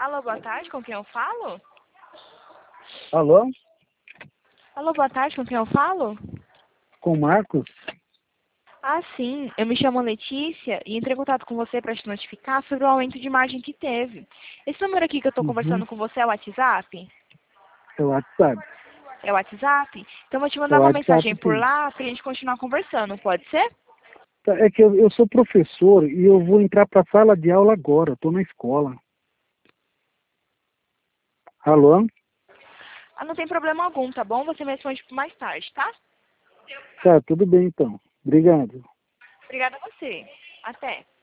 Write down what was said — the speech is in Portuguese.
Alô, boa tarde, com quem eu falo? Alô? Alô, boa tarde, com quem eu falo? Com o Marcos? Ah, sim, eu me chamo Letícia e entrei em contato com você para te notificar sobre o aumento de margem que teve. Esse número aqui que eu estou Uhum. conversando com você é o WhatsApp? É o WhatsApp. É o WhatsApp? Então eu vou te É mandar o uma WhatsApp, mensagem por sim. lá para a gente continuar conversando, pode ser? Tá, é que eu sou professor e eu vou entrar para a sala de aula agora. Estou na escola. Alô? Ah, não tem problema algum, tá bom? Você me responde mais tarde, tá? Tá, tudo bem então. Obrigado. Obrigada a você. Até.